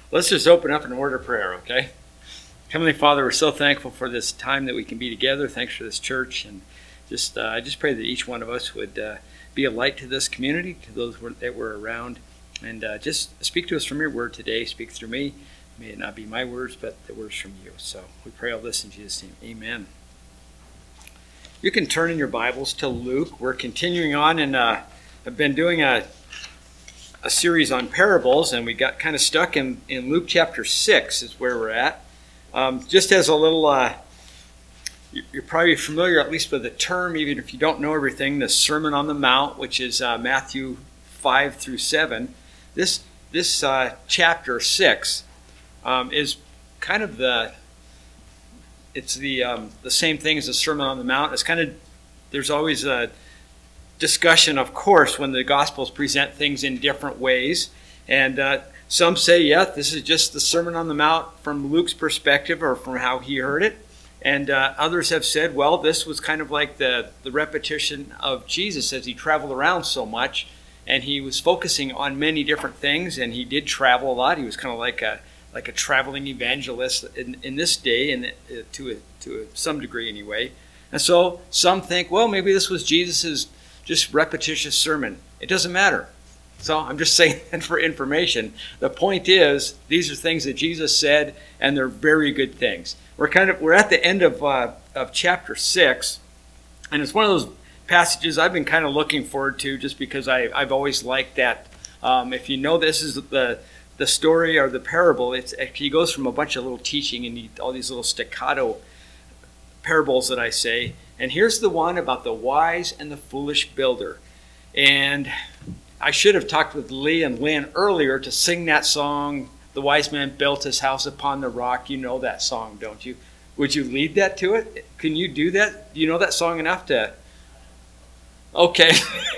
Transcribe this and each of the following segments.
Let's just open up in a word of prayer, okay? Heavenly Father, we're so thankful for this time that we can be together. Thanks for this church. And I just pray that each one of us would be a light to this community, to those that we're around. And just speak to us from your word today. Speak through me. May it not be my words, but the words from you. So we pray all this in Jesus' name. Amen. You can turn in your Bibles to Luke. We're continuing on, and I've been doing a series on parables, and we got kind of stuck in Luke chapter 6 is where we're at. Just as a little, you're probably familiar at least with the term, even if you don't know everything, the Sermon on the Mount, which is Matthew 5 through 7. This chapter 6 is kind of the same thing as the Sermon on the Mount. It's kind of, there's always a discussion, of course, when the Gospels present things in different ways. And some say, yeah, this is just the Sermon on the Mount from Luke's perspective or from how he heard it. And others have said, well, this was kind of like the repetition of Jesus as he traveled around so much. And he was focusing on many different things, and he did travel a lot. He was kind of like a traveling evangelist in this day, and to some degree anyway. And so some think, well, maybe this was Jesus's just repetitious sermon. It doesn't matter. So I'm just saying that for information. The point is, these are things that Jesus said, and they're very good things. We're at the end of chapter 6, and it's one of those passages I've been kind of looking forward to, just because I've always liked that. If you know this is the story or the parable, he goes from a bunch of little teaching and all these little staccato parables that I say. And here's the one about the wise and the foolish builder. And I should have talked with Lee and Lynn earlier to sing that song, The Wise Man Built His House Upon the Rock. You know that song, don't you? Would you lead that to it? Can you do that? Do you know that song enough to... Okay.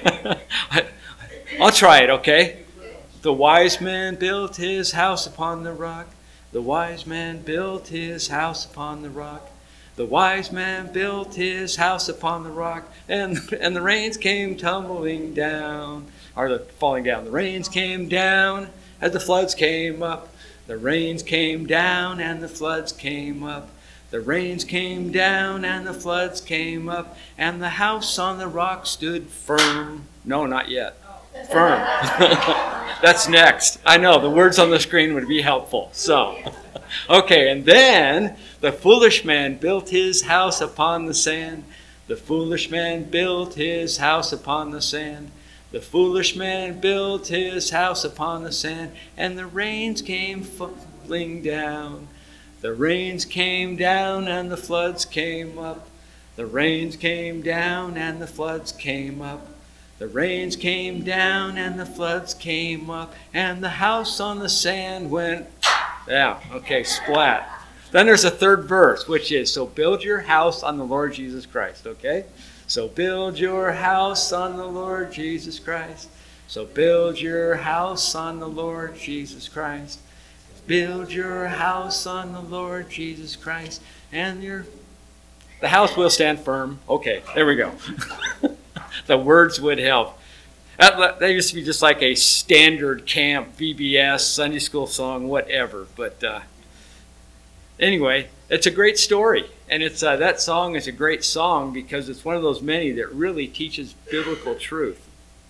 I'll try it, okay? The wise man built his house upon the rock. The wise man built his house upon the rock. The wise man built his house upon the rock, and the rains came tumbling down, or falling down. The rains came down as the floods came up. The rains came down and the floods came up. The rains came down and the floods came up, and the house on the rock stood firm. No, not yet. Firm. That's next. I know, the words on the screen would be helpful. So, okay, and then the foolish man built his house upon the sand. The foolish man built his house upon the sand. The foolish man built his house upon the sand, and the rains came falling down. The rains came down and the floods came up. The rains came down and the floods came up. The rains came down and the floods came up, and the house on the sand went, yeah, okay, splat. Then there's a third verse, which is, so build your house on the Lord Jesus Christ, okay? So build your house on the Lord Jesus Christ. So build your house on the Lord Jesus Christ. Build your house on the Lord Jesus Christ, and the house will stand firm. Okay, there we go. The words would help. That used to be just like a standard camp, VBS, Sunday school song, whatever. But anyway, it's a great story. And it's that song is a great song because it's one of those many that really teaches biblical truth.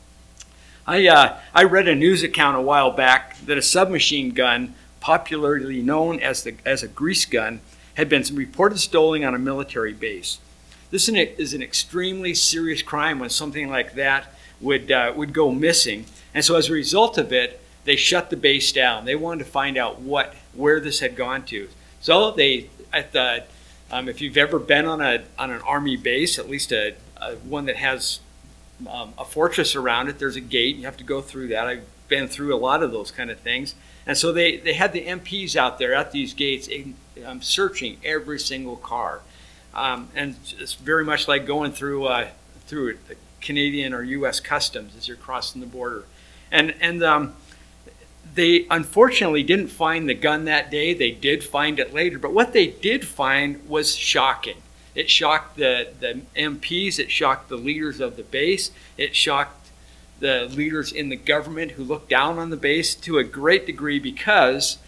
I read a news account a while back that a submachine gun, popularly known as a grease gun, had been reported stolen on a military base. This is an extremely serious crime when something like that would go missing. And so as a result of it, they shut the base down. They wanted to find out where this had gone to. So they, if you've ever been on an army base, at least one that has a fortress around it, there's a gate. You have to go through that. I've been through a lot of those kind of things. And so they had the MPs out there at these gates searching every single car. And it's very much like going through Canadian or U.S. customs as you're crossing the border. And they unfortunately didn't find the gun that day. They did find it later. But what they did find was shocking. It shocked the MPs. It shocked the leaders of the base. It shocked the leaders in the government who looked down on the base to a great degree because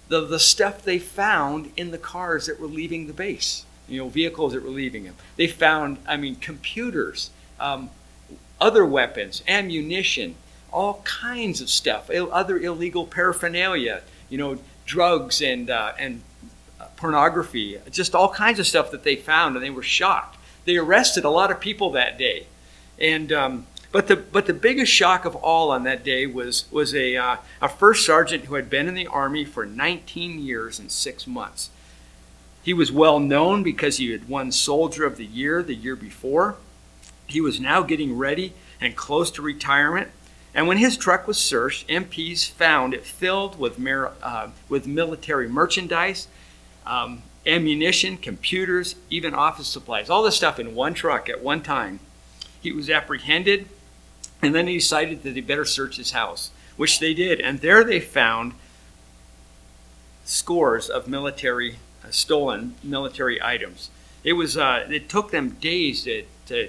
the stuff they found in the cars that were leaving the base, vehicles that were leaving them. They found, computers, other weapons, ammunition, all kinds of stuff, other illegal paraphernalia, drugs and pornography, just all kinds of stuff that they found, and they were shocked. They arrested a lot of people that day, and but the biggest shock of all on that day was a first sergeant who had been in the Army for 19 years and 6 months. He was well known because he had won Soldier of the Year before. He was now getting ready and close to retirement. And when his truck was searched, MPs found it filled with military merchandise, ammunition, computers, even office supplies, all this stuff in one truck at one time. He was apprehended, and then he decided that they better search his house, which they did. And there they found scores of stolen military items. It took them days to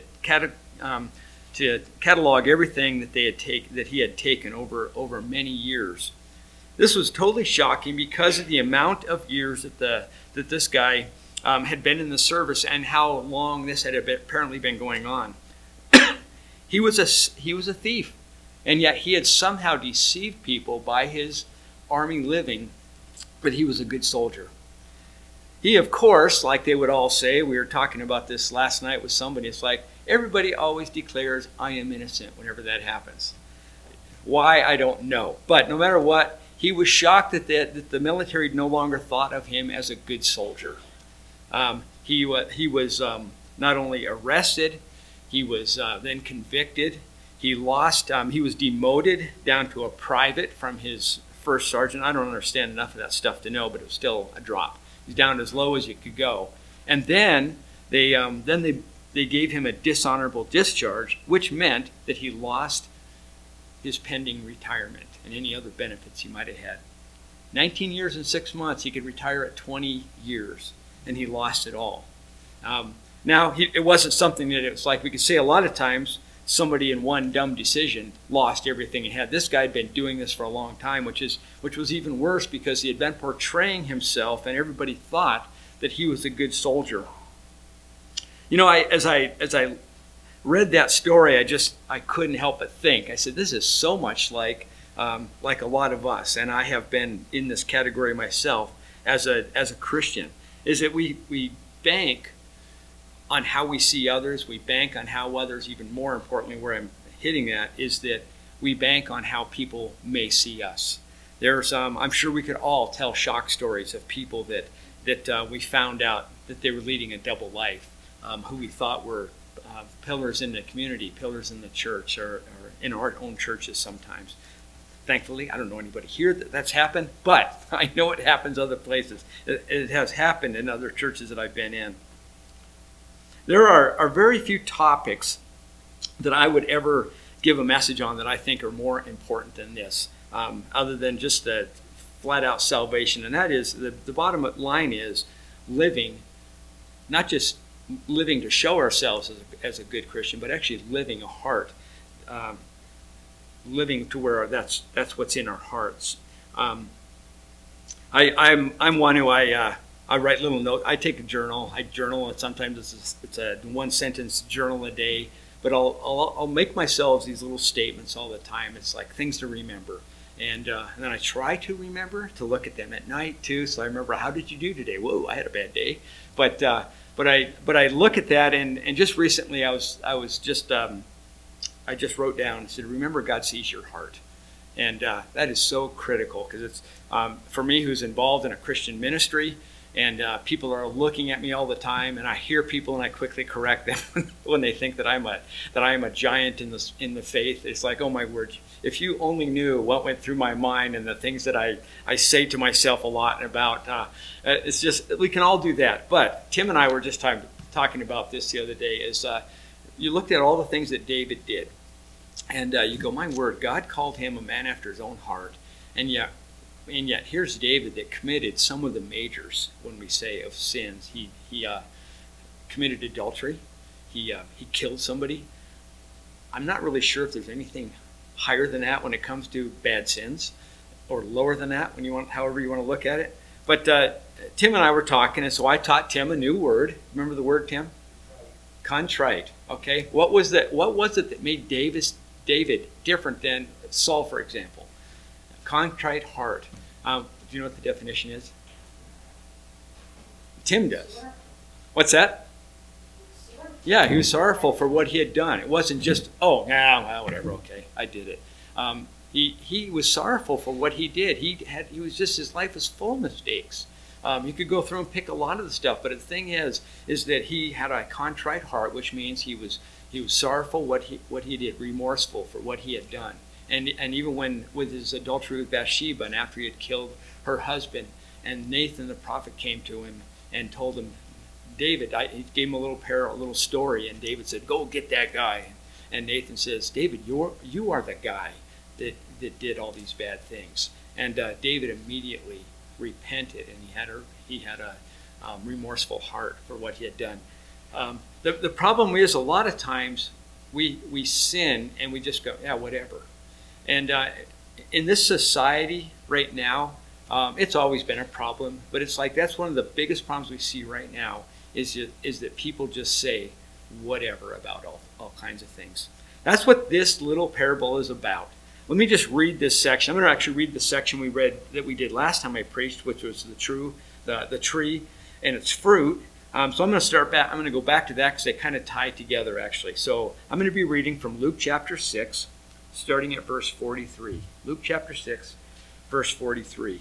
catalog everything that he had taken over many years. This was totally shocking because of the amount of years that this guy had been in the service and how long this had apparently been going on. He was a thief, and yet he had somehow deceived people by his Army living, but he was a good soldier. He, of course, like they would all say, we were talking about this last night with somebody, it's like everybody always declares, I am innocent whenever that happens. Why, I don't know. But no matter what, he was shocked that the military no longer thought of him as a good soldier. He was not only arrested, he was then convicted. He was demoted down to a private from his first sergeant. I don't understand enough of that stuff to know, but it was still a drop. He's down as low as you could go. And then they gave him a dishonorable discharge, which meant that he lost his pending retirement and any other benefits he might have had. 19 years and 6 months, he could retire at 20 years, and he lost it all. Now, it wasn't something that it was like we could say a lot of times somebody in one dumb decision lost everything he had. This guy had been doing this for a long time, which was even worse because he had been portraying himself, and everybody thought that he was a good soldier. As I read that story, I couldn't help but think. I said, this is so much like a lot of us, and I have been in this category myself as a Christian. Is that we bank on how we see others. We bank on how others, even more importantly, where I'm hitting at, is that we bank on how people may see us. I'm sure we could all tell shock stories of people that we found out that they were leading a double life, who we thought were pillars in the community, pillars in the church, or in our own churches sometimes. Thankfully, I don't know anybody here that's happened, but I know it happens other places. It has happened in other churches that I've been in. There are very few topics that I would ever give a message on that I think are more important than this, other than just the flat-out salvation. And that is, the bottom line is living, not just living to show ourselves as a good Christian, but actually living a heart, living to where that's what's in our hearts. I'm one who I write little notes. I take a journal. I journal, and sometimes it's a one-sentence journal a day. But I'll make myself these little statements all the time. It's like things to remember, and then I try to remember to look at them at night too. So I remember, how did you do today? Whoa, I had a bad day. But I look at that, and just recently I just wrote down and said, remember, God sees your heart. And that is so critical, because it's for me, who's involved in a Christian ministry. And people are looking at me all the time, and I hear people, and I quickly correct them when they think that I am a giant in the faith. It's like, oh my word! If you only knew what went through my mind and the things that I say to myself a lot about. It's just, we can all do that. But Tim and I were just talking about this the other day. Is you looked at all the things that David did, and you go, my word! God called him a man after his own heart, and yet here's David that committed some of the majors, when we say, of sins. He committed adultery. He killed somebody. I'm not really sure if there's anything higher than that when it comes to bad sins. or lower than that, when you want, however you want to look at it. But Tim and I were talking, and so I taught Tim a new word. Remember the word, Tim? Contrite. Okay. What was it that made David different than Saul, for example? Contrite heart. Do you know what the definition is? Tim does. What's that? Yeah, he was sorrowful for what he had done. It wasn't just, oh, nah, well, whatever, okay, I did it. He was sorrowful for what he did. His life was full of mistakes. You could go through and pick a lot of the stuff, but the thing is that he had a contrite heart, which means he was sorrowful what he did, remorseful for what he had done. And even with his adultery with Bathsheba, and after he had killed her husband, and Nathan the prophet came to him and told him, David, he gave him a little story, and David said, go get that guy. And Nathan says, David, you are the guy that did all these bad things. And David immediately repented, and he had a remorseful heart for what he had done. The problem is, a lot of times we sin and we just go, yeah, whatever. And in this society right now, it's always been a problem, but it's like that's one of the biggest problems we see right now is that people just say whatever about all kinds of things. That's what this little parable is about. Let me just read this section. I'm going to actually read the section that we did last time I preached, which was the tree and its fruit. So I'm going to start back. I'm going to go back to that because they kind of tie together, actually. So I'm going to be reading from Luke chapter 6, starting at verse 43. Luke chapter 6, verse 43.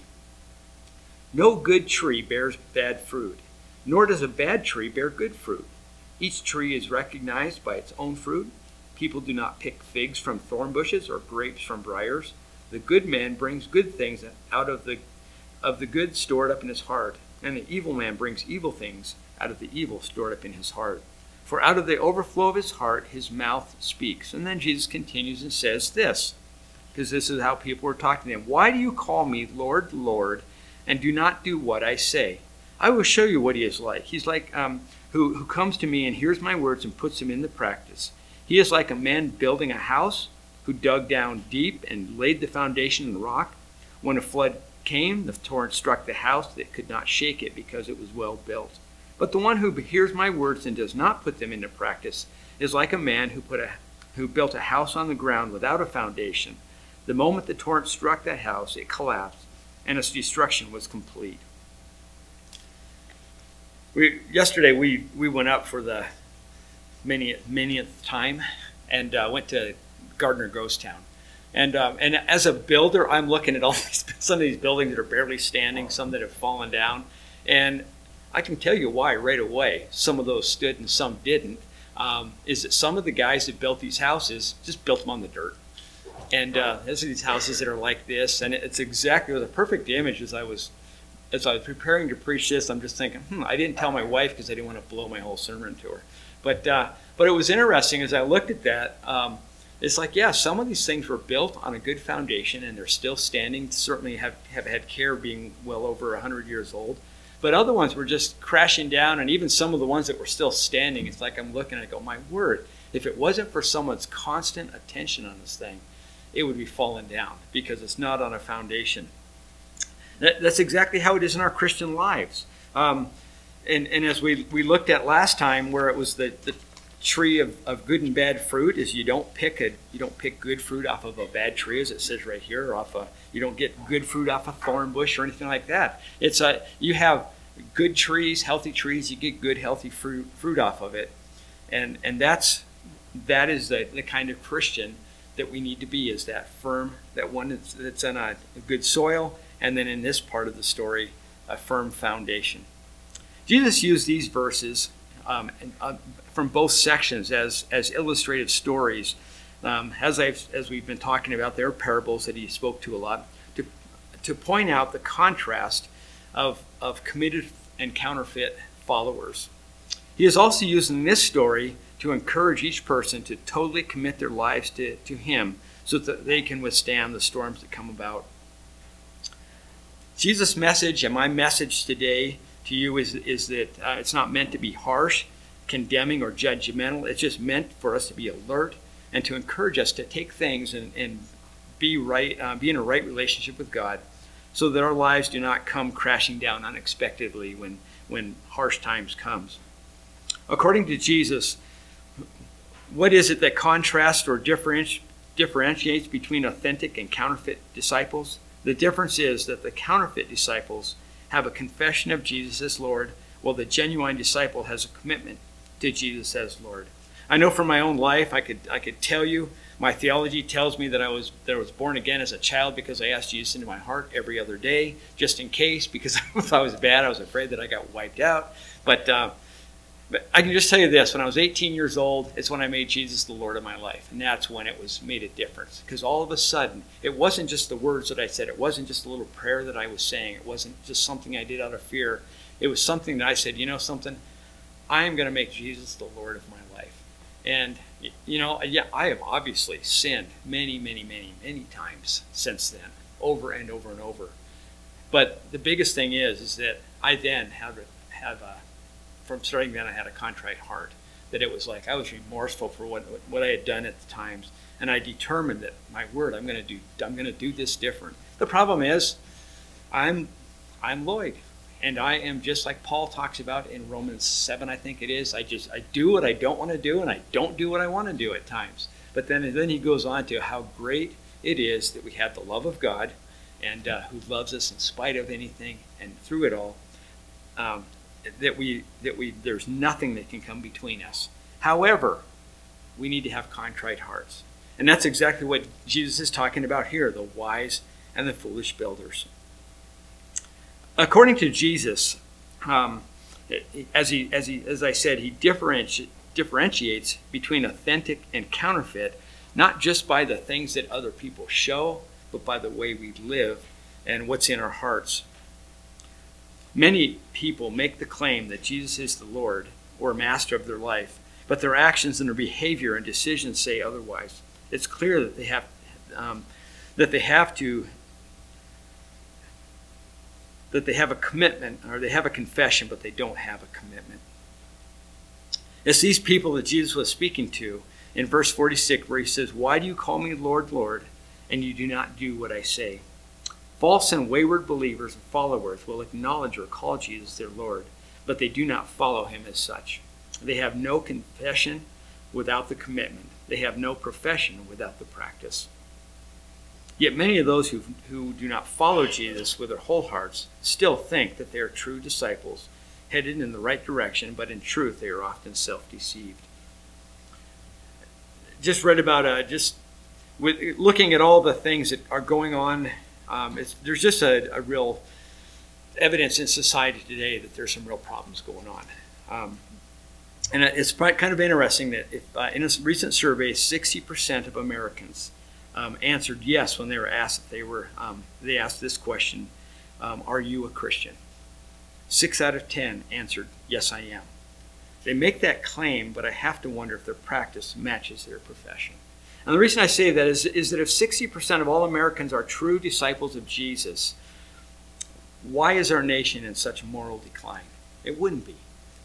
No good tree bears bad fruit, nor does a bad tree bear good fruit. Each tree is recognized by its own fruit. People do not pick figs from thorn bushes or grapes from briars. The good man brings good things out of the good stored up in his heart, and the evil man brings evil things out of the evil stored up in his heart. For out of the overflow of his heart, his mouth speaks. And then Jesus continues and says this, because this is how people were talking to him. Why do you call me Lord, Lord, and do not do what I say? I will show you what he is like. He's like who comes to me and hears my words and puts them into practice. He is like a man building a house who dug down deep and laid the foundation in the rock. When a flood came, the torrent struck the house that could not shake it because it was well built. But the one who hears my words and does not put them into practice is like a man who built a house on the ground without a foundation. The moment the torrent struck that house, it collapsed, and its destruction was complete. Yesterday we went up for the manyth time and went to Gardner Ghost Town. And as a builder, I'm looking at some of these buildings that are barely standing, some that have fallen down. And I can tell you why right away. Some of those stood and some didn't. Is that some of the guys that built these houses just built them on the dirt. And there's these houses that are like this. And it was a perfect image as I was preparing to preach this. I'm just thinking, I didn't tell my wife because I didn't want to blow my whole sermon to her. But it was interesting as I looked at that. It's like, yeah, some of these things were built on a good foundation and they're still standing, certainly have had care being well over 100 years old. But other ones were just crashing down, and even some of the ones that were still standing, it's like I'm looking and I go, my word, if it wasn't for someone's constant attention on this thing, it would be falling down because it's not on a foundation. That's exactly how it is in our Christian lives. And as we looked at last time, where it was the tree of good and bad fruit, is you don't pick good fruit off of a bad tree, as it says right here, or you don't get good fruit off a thorn bush or anything like that. It's you have good trees, healthy trees, you get good healthy fruit off of it, and that is the kind of Christian that we need to be, is that firm, that one that's on a good soil, and then in this part of the story, a firm foundation. Jesus used these verses from both sections as illustrative stories. As we've been talking about, there are parables that he spoke to a lot, to point out the contrast of committed and counterfeit followers. He is also using this story to encourage each person to totally commit their lives to him so that they can withstand the storms that come about. Jesus' message and my message today to you is that it's not meant to be harsh, condemning, or judgmental. It's just meant for us to be alert and to encourage us to take things and be in a right relationship with God, so that our lives do not come crashing down unexpectedly when harsh times comes. According to Jesus, what is it that contrasts or differentiates between authentic and counterfeit disciples? The difference is that the counterfeit disciples have a confession of Jesus as Lord, while the genuine disciple has a commitment to Jesus as Lord. I know from my own life, I could tell you, my theology tells me that I was born again as a child because I asked Jesus into my heart every other day, just in case, because if I was bad, I was afraid that I got wiped out. But I can just tell you this, when I was 18 years old, it's when I made Jesus the Lord of my life. And that's when it made a difference. Because all of a sudden, it wasn't just the words that I said. It wasn't just a little prayer that I was saying. It wasn't just something I did out of fear. It was something that I said, you know something? I am going to make Jesus the Lord of my life. And, yeah, I have obviously sinned many, many, many, many times since then, over and over and over. But the biggest thing is that I then from starting then, I had a contrite heart. That it was like I was remorseful for what I had done at the times, and I determined that my word, I'm going to do this different. The problem is, I'm Lloyd, and I am just like Paul talks about in Romans 7, I think it is. I do what I don't want to do, and I don't do what I want to do at times. But then he goes on to how great it is that we have the love of God, and who loves us in spite of anything, and through it all. There's nothing that can come between us. However, we need to have contrite hearts. And that's exactly what Jesus is talking about here, the wise and the foolish builders. According to Jesus, as I said, he differentiates between authentic and counterfeit, not just by the things that other people show, but by the way we live and what's in our hearts. Many people make the claim that Jesus is the Lord or master of their life, but their actions and their behavior and decisions say otherwise. It's clear that they have a commitment, or they have a confession, but they don't have a commitment. It's these people that Jesus was speaking to in verse 46, where he says, "Why do you call me Lord, Lord, and you do not do what I say?" False and wayward believers and followers will acknowledge or call Jesus their Lord, but they do not follow him as such. They have no confession without the commitment. They have no profession without the practice. Yet many of those who do not follow Jesus with their whole hearts still think that they are true disciples, headed in the right direction, but in truth they are often self-deceived. Just read about, looking at all the things that are going on, there's just a real evidence in society today that there's some real problems going on. And it's kind of interesting that in a recent survey, 60% of Americans answered yes when they were asked they asked this question, are you a Christian? 6 out of 10 answered, yes, I am. They make that claim, but I have to wonder if their practice matches their profession. And the reason I say that is that if 60% of all Americans are true disciples of Jesus, why is our nation in such moral decline? It wouldn't be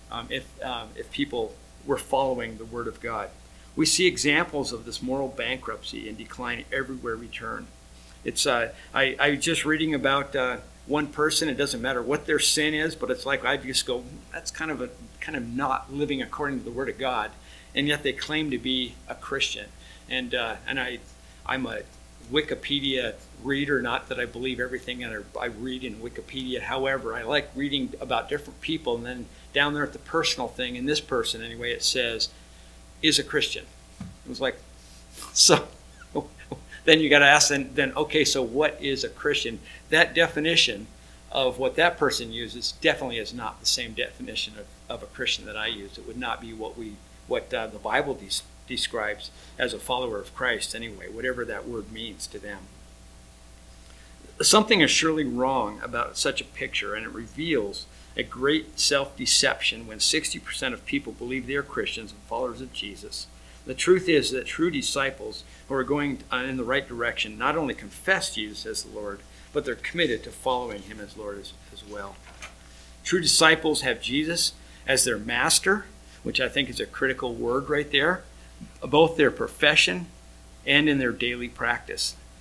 if people were following the Word of God. We see examples of this moral bankruptcy and decline everywhere we turn. It's I was just reading about one person. It doesn't matter what their sin is, but it's like I just go, that's kind of not living according to the Word of God, and yet they claim to be a Christian. And I'm a Wikipedia reader, not that I believe everything that I read in Wikipedia. However, I like reading about different people, and then down there at the personal thing, and this person anyway, it says, is a Christian. It was like, so then you got to ask, then okay, so what is a Christian? That definition of what that person uses definitely is not the same definition of a Christian that I use. It would not be what the Bible describes as a follower of Christ anyway, whatever that word means to them. Something is surely wrong about such a picture, and it reveals a great self-deception when 60% of people believe they are Christians and followers of Jesus. The truth is that true disciples who are going in the right direction not only confess Jesus as the Lord, but they're committed to following him as Lord as well. True disciples have Jesus as their master, which I think is a critical word right there, both their profession and in their daily practice.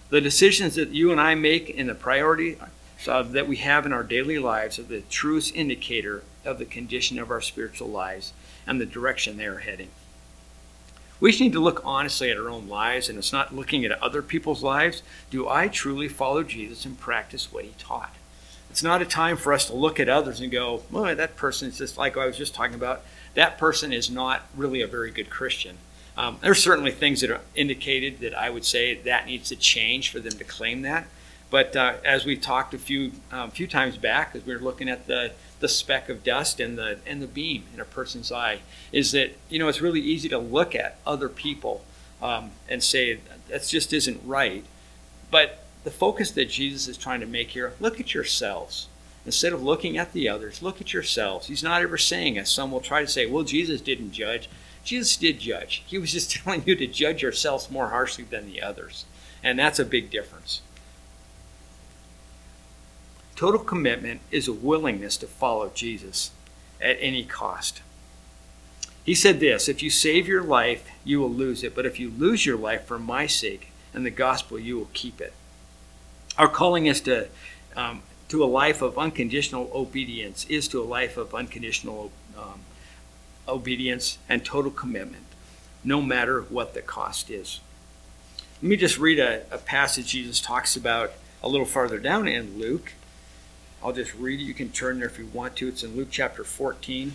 The decisions that you and I make and the priority that we have in our daily lives are the truest indicator of the condition of our spiritual lives and the direction they are heading. We just need to look honestly at our own lives, and it's not looking at other people's lives. Do I truly follow Jesus and practice what he taught? It's not a time for us to look at others and go, well, that person is just like I was just talking about. That person is not really a very good Christian. There's certainly things that are indicated that I would say that needs to change for them to claim that. But as we talked a few times back, as we were looking at the speck of dust and the beam in a person's eye, is that it's really easy to look at other people and say that just isn't right. But the focus that Jesus is trying to make here, look at yourselves. Instead of looking at the others, look at yourselves. He's not ever saying, as some will try to say, well, Jesus didn't judge. Jesus did judge. He was just telling you to judge yourselves more harshly than the others. And that's a big difference. Total commitment is a willingness to follow Jesus at any cost. He said this, if you save your life, you will lose it. But if you lose your life for my sake and the gospel, you will keep it. Our calling is to a life of unconditional obedience, is to a life of unconditional obedience and total commitment, no matter what the cost is. Let me just read a passage Jesus talks about a little farther down in Luke. I'll just read it. You can turn there if you want to. It's in Luke chapter 14.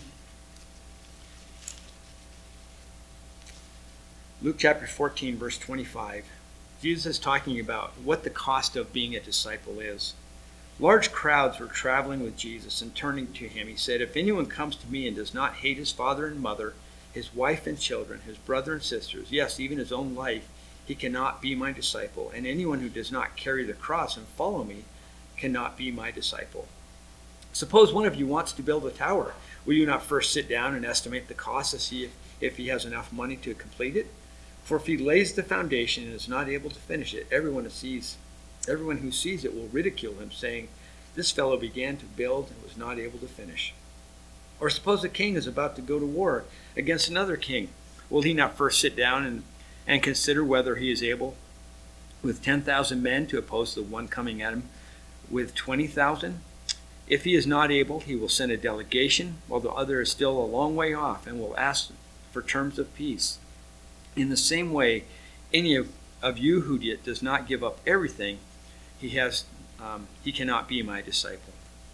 Luke chapter 14, verse 25. Jesus is talking about what the cost of being a disciple is. Large crowds were traveling with Jesus, and turning to him, he said, if anyone comes to me and does not hate his father and mother, his wife and children, his brother and sisters, yes, even his own life, he cannot be my disciple. And anyone who does not carry the cross and follow me cannot be my disciple. Suppose one of you wants to build a tower. Will you not first sit down and estimate the cost to see if he has enough money to complete it? For if he lays the foundation and is not able to finish it, everyone who sees it will ridicule him, saying, this fellow began to build and was not able to finish. Or suppose a king is about to go to war against another king. Will he not first sit down and consider whether he is able with 10,000 men to oppose the one coming at him with 20,000? If he is not able, he will send a delegation, while the other is still a long way off, and will ask for terms of peace. In the same way, any of you who does not give up everything he cannot be my disciple.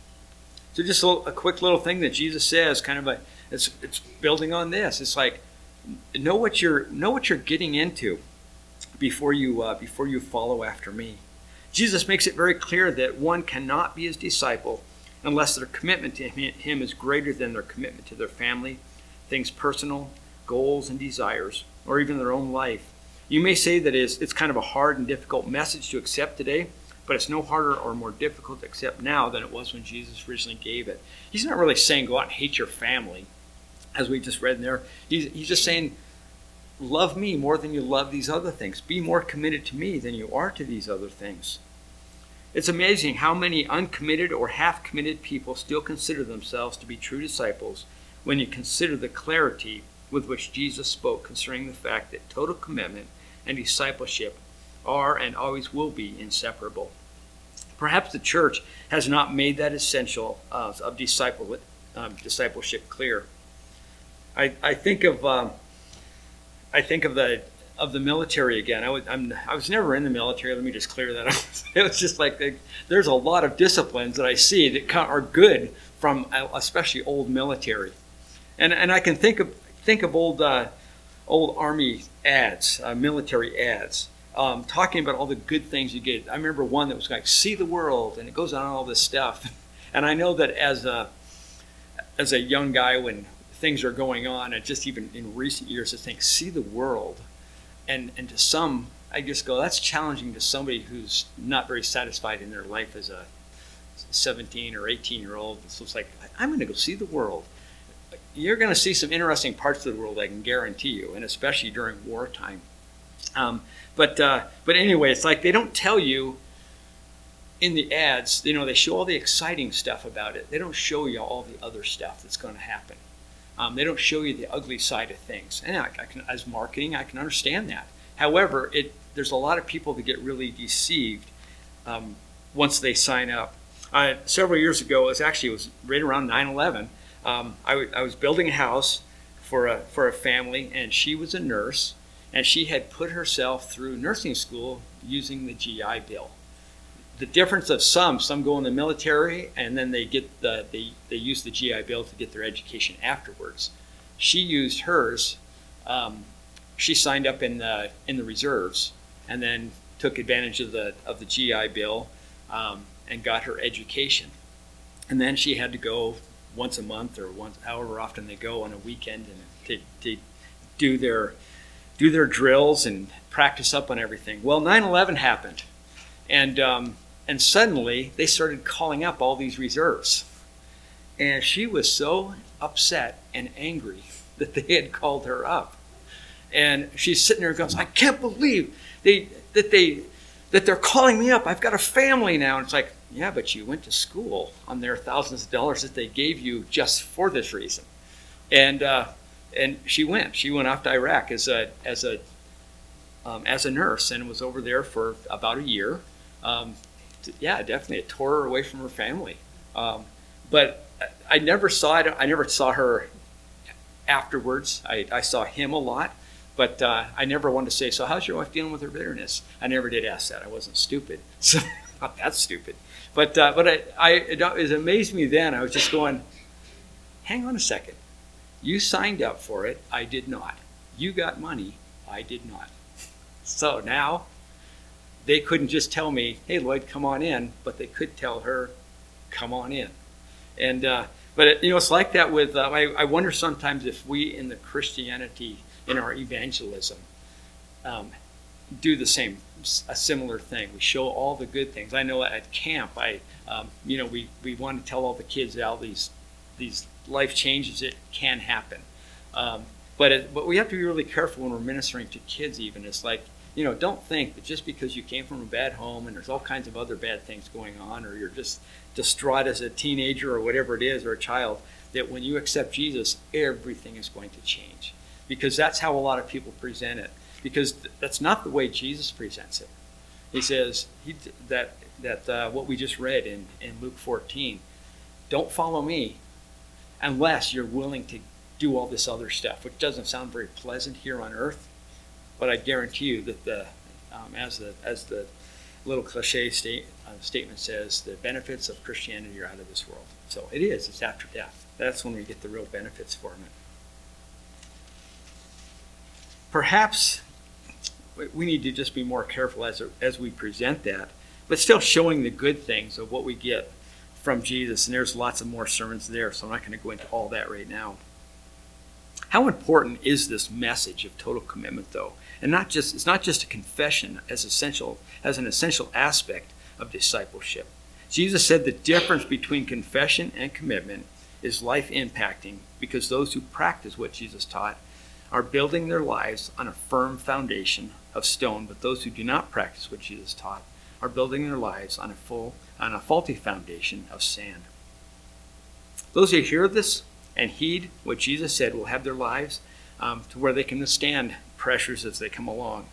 So just a quick little thing that Jesus says, it's building on this. It's like know what you're getting into before you follow after me. Jesus makes it very clear that one cannot be his disciple unless their commitment to him is greater than their commitment to their family, things personal, goals and desires, or even their own life. You may say that it's kind of a hard and difficult message to accept today, but it's no harder or more difficult to accept now than it was when Jesus originally gave it. He's not really saying go out and hate your family, as we just read in there. He's just saying love me more than you love these other things. Be more committed to me than you are to these other things. It's amazing how many uncommitted or half-committed people still consider themselves to be true disciples when you consider the clarity with which Jesus spoke concerning the fact that total commitment and discipleship are and always will be inseparable. Perhaps the church has not made that essential of discipleship clear. I think of the military again. I was never in the military. Let me just clear that up. It was just like there's a lot of disciplines that I see that are good from especially old military, and I can think of old Army ads, military ads, talking about all the good things you get. I remember one that was like "See the world," and it goes on all this stuff. And I know that as a young guy, when things are going on, and just even in recent years, to think "See the world," and to some, I just go, that's challenging to somebody who's not very satisfied in their life as a 17 or 18-year-old. So it's like, I'm going to go see the world. You're going to see some interesting parts of the world, I can guarantee you, and especially during wartime. But anyway, it's like they don't tell you in the ads, they show all the exciting stuff about it. They don't show you all the other stuff that's going to happen. They don't show you the ugly side of things. And as marketing, I can understand that. However, there's a lot of people that get really deceived once they sign up. Several years ago, it was right around 9/11. I was building a house for a family, and she was a nurse, and she had put herself through nursing school using the GI Bill. The difference of some go in the military, and then they use the GI Bill to get their education afterwards. She used hers. She signed up in the reserves, and then took advantage of the GI Bill and got her education. And then she had to go once a month or however often they go on a weekend and to do their drills and practice up on everything. Well, 9/11 happened, and suddenly they started calling up all these reserves, and she was so upset and angry that they had called her up, and she's sitting there and goes, "I can't believe that they're calling me up. I've got a family now." And it's like, yeah, but you went to school on their thousands of dollars that they gave you just for this reason. And she went off to Iraq as a nurse, and was over there for about a year. Definitely it tore her away from her family. But I never saw her afterwards. I saw him a lot. But I never wanted to say, "So how's your wife dealing with her bitterness?" I never did ask that. I wasn't stupid. So not that stupid. But it amazed me then. I was just going, hang on a second. You signed up for it. I did not. You got money. I did not. So now they couldn't just tell me, "Hey, Lloyd, come on in," but they could tell her, "Come on in." And it's like that with. I wonder sometimes if we in the Christianity, in our evangelism, do a similar thing. We show all the good things. I know at camp, we want to tell all the kids all these life changes that can happen. But we have to be really careful when we're ministering to kids. Even it's like, don't think that just because you came from a bad home and there's all kinds of other bad things going on, or you're just distraught as a teenager or whatever it is, or a child, that when you accept Jesus, everything is going to change. Because that's how a lot of people present it. Because that's not the way Jesus presents it. He says that what we just read in Luke 14, don't follow me unless you're willing to do all this other stuff, which doesn't sound very pleasant here on earth. But I guarantee you that as the little cliche statement says, the benefits of Christianity are out of this world. So it is. It's after death. That's when we get the real benefits from it. Perhaps we need to just be more careful as we present that, but still showing the good things of what we get from Jesus. And there's lots of more sermons there, so I'm not going to go into all that right now. How important is this message of total commitment, though? And it's not just a confession as an essential aspect of discipleship. Jesus said the difference between confession and commitment is life impacting, because those who practice what Jesus taught are building their lives on a firm foundation of stone, but those who do not practice what Jesus taught are building their lives on a faulty foundation of sand. Those who hear this and heed what Jesus said will have their lives to where they can withstand pressures as they come along.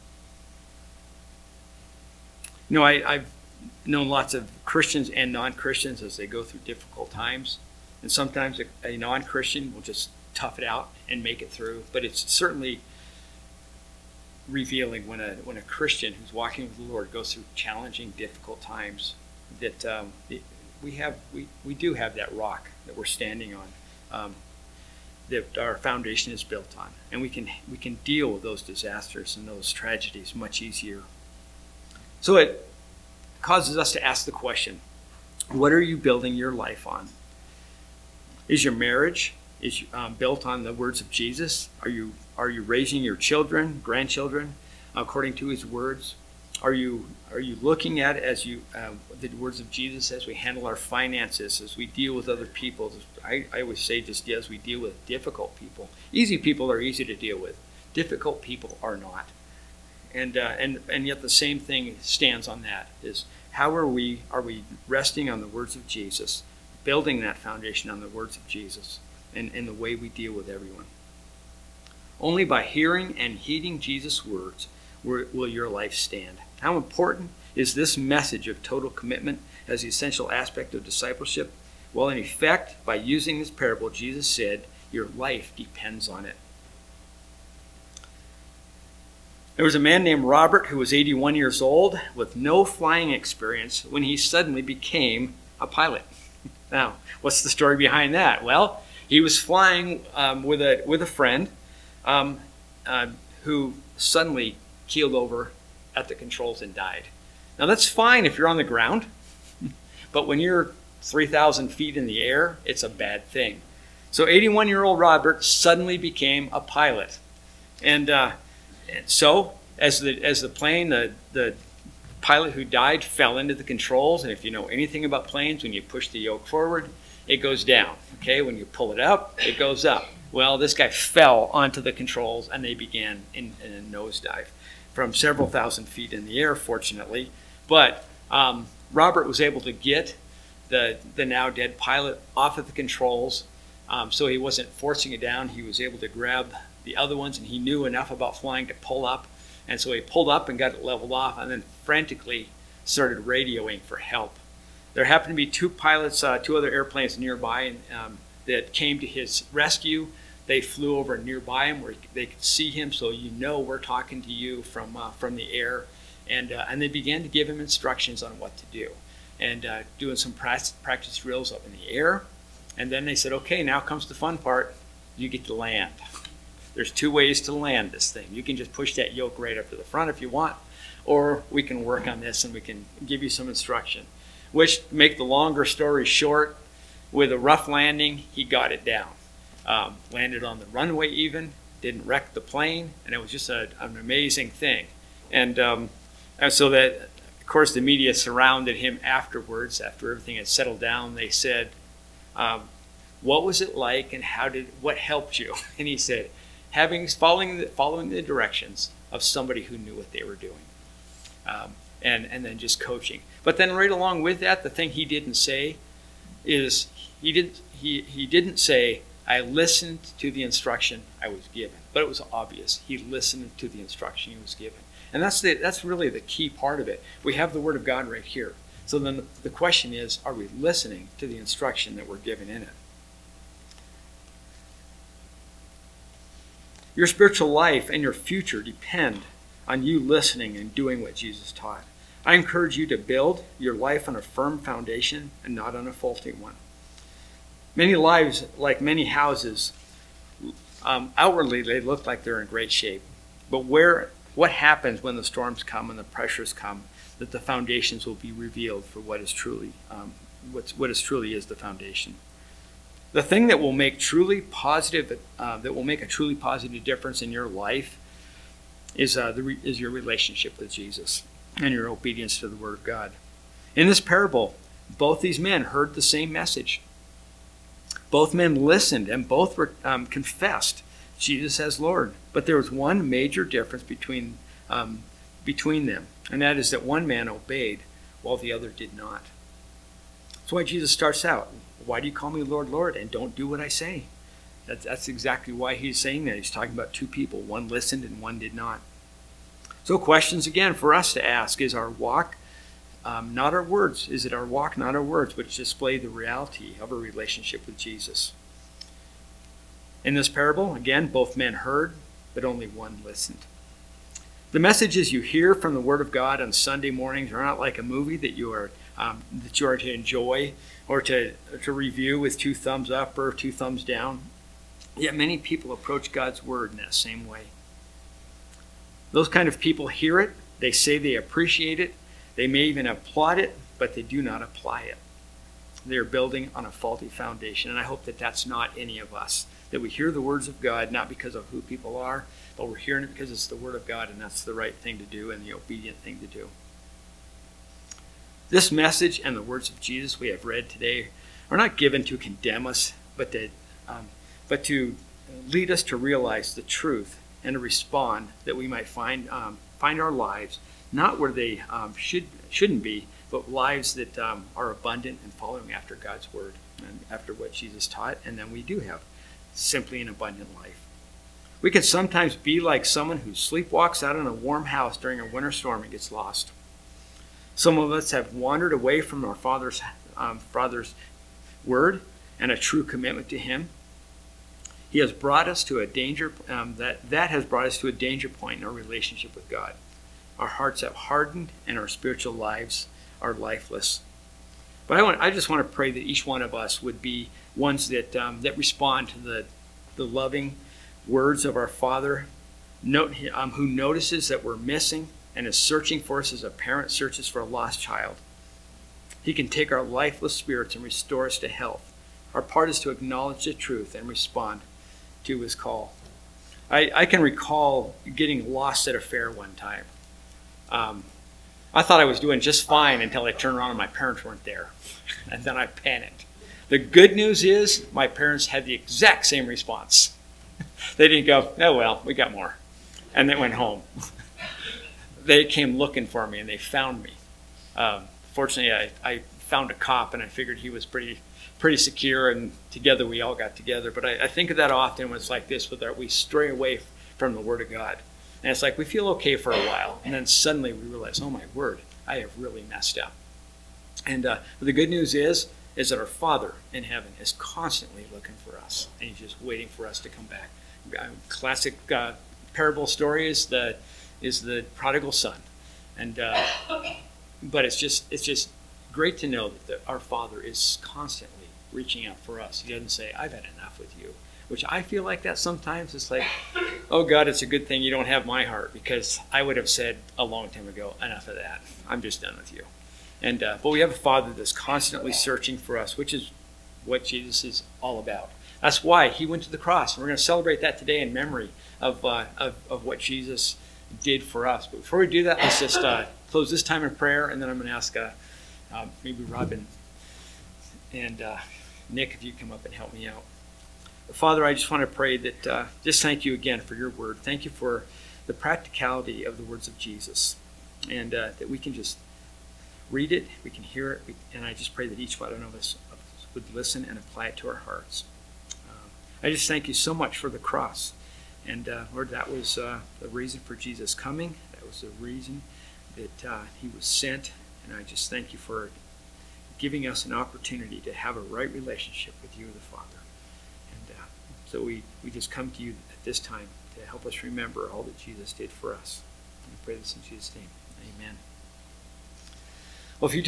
I've known lots of Christians and non-Christians as they go through difficult times, and sometimes a non-Christian will just tough it out and make it through. But it's certainly revealing when a Christian who's walking with the Lord goes through challenging, difficult times, that we do have that rock that we're standing on, that our foundation is built on, and we can deal with those disasters and those tragedies much easier. So it causes us to ask the question: what are you building your life on? Is your marriage built on the words of Jesus? Are you raising your children, grandchildren, according to His words? Are you looking at the words of Jesus as we handle our finances, as we deal with other people? I always say, just as we deal with difficult people. Easy people are easy to deal with. Difficult people are not. And yet the same thing stands on that: is how are we resting on the words of Jesus, building that foundation on the words of Jesus, and the way we deal with everyone. Only by hearing and heeding Jesus' words will your life stand? How important is this message of total commitment as the essential aspect of discipleship? Well, in effect, by using this parable, Jesus said, your life depends on it. There was a man named Robert who was 81 years old with no flying experience when he suddenly became a pilot. Now, what's the story behind that? Well, he was flying with a friend who suddenly keeled over at the controls and died. Now, that's fine if you're on the ground, but when you're 3,000 feet in the air, it's a bad thing. So 81-year-old Robert suddenly became a pilot. And so as the plane, the pilot who died fell into the controls, and if you know anything about planes, when you push the yoke forward, it goes down. Okay, when you pull it up, it goes up. Well, this guy fell onto the controls, and they began in a nosedive from several thousand feet in the air, fortunately. But Robert was able to get the now dead pilot off of the controls, so he wasn't forcing it down. He was able to grab the other ones, and he knew enough about flying to pull up. And so he pulled up and got it leveled off, and then frantically started radioing for help. There happened to be two pilots, two other airplanes nearby that came to his rescue. They flew over nearby him where they could see him, so you know we're talking to you from the air. And they began to give him instructions on what to do, and doing some practice drills up in the air. And then they said, okay, now comes the fun part. You get to land. There's two ways to land this thing. You can just push that yoke right up to the front if you want, or we can work on this and we can give you some instruction. Which, to make the longer story short, with a rough landing, he got it down. Landed on the runway even, didn't wreck the plane, and it was just an amazing thing. And so that, of course, the media surrounded him afterwards. After everything had settled down, they said, what was it like and what helped you? And he said, following the directions of somebody who knew what they were doing, and then just coaching. But then right along with that, the thing he didn't say is he didn't say, I listened to the instruction I was given. But it was obvious. He listened to the instruction he was given. And that's really the key part of it. We have the Word of God right here. So then the question is, are we listening to the instruction that we're given in it? Your spiritual life and your future depend on you listening and doing what Jesus taught. I encourage you to build your life on a firm foundation and not on a faulty one. Many lives, like many houses, outwardly they look like they're in great shape. But what happens when the storms come and the pressures come, that the foundations will be revealed for what is truly is the foundation. The thing that will make a truly positive difference in your life is your relationship with Jesus and your obedience to the Word of God. In this parable, both these men heard the same message. Both men listened and both were confessed Jesus as Lord. But there was one major difference between them, and that is that one man obeyed while the other did not. That's why Jesus starts out, why do you call me Lord, Lord, and don't do what I say? That's exactly why he's saying that. He's talking about two people. One listened and one did not. So questions again for us to ask. Is our walk not our words? Is it our walk, not our words, which display the reality of a relationship with Jesus? In this parable, again, both men heard, but only one listened. The messages you hear from the Word of God on Sunday mornings are not like a movie that you are to enjoy or to review with 2 thumbs up or 2 thumbs down. Yet many people approach God's Word in that same way. Those kind of people hear it, they say they appreciate it, they may even applaud it, but they do not apply it. They are building on a faulty foundation, and I hope that that's not any of us. That we hear the words of God not because of who people are, but we're hearing it because it's the Word of God, and that's the right thing to do and the obedient thing to do. This message and the words of Jesus we have read today are not given to condemn us, but to lead us to realize the truth and to respond, that we might find our lives not where they shouldn't be, but lives that are abundant and following after God's Word and after what Jesus taught, and then we do have simply an abundant life. We can sometimes be like someone who sleepwalks out in a warm house during a winter storm and gets lost. Some of us have wandered away from our Father's word and a true commitment to Him. He has brought us to a danger that has brought us to a danger point in our relationship with God. Our hearts have hardened and our spiritual lives are lifeless. But I just want to pray that each one of us would be ones that respond to the loving words of our Father, who notices that we're missing and is searching for us as a parent searches for a lost child. He can take our lifeless spirits and restore us to health. Our part is to acknowledge the truth and respond to His call. I can recall getting lost at a fair one time. I thought I was doing just fine until I turned around and my parents weren't there. And then I panicked. The good news is my parents had the exact same response. They didn't go, oh, well, we got more. And they went home. They came looking for me and they found me. Fortunately, I found a cop and I figured he was pretty secure, and together we all got together. But I think of that often when it's like this, we stray away from the Word of God. And it's like we feel okay for a while, and then suddenly we realize, oh my word, I have really messed up. And the good news is that our Father in heaven is constantly looking for us, and He's just waiting for us to come back. Classic parable story is the prodigal son, and but it's just great to know that our Father is constantly reaching out for us. He doesn't say, I've had enough with you, which I feel like that sometimes. It's like, oh God, it's a good thing you don't have my heart, because I would have said a long time ago, enough of that. I'm just done with you. And but we have a Father that's constantly searching for us, which is what Jesus is all about. That's why He went to the cross. And we're going to celebrate that today in memory of what Jesus did for us. But before we do that, let's just close this time in prayer, and then I'm going to ask maybe Robin and Nick if you come up and help me out. Father, I just want to pray that just thank you again for your word. Thank you for the practicality of the words of Jesus, and that we can just read it, we can hear it, and I just pray that each one of us would listen and apply it to our hearts. I just thank you so much for the cross. And Lord, that was the reason for Jesus coming. That was the reason that He was sent. And I just thank you for giving us an opportunity to have a right relationship with you, the Father. And so we just come to you at this time to help us remember all that Jesus did for us. And I pray this in Jesus' name. Amen. Well, if you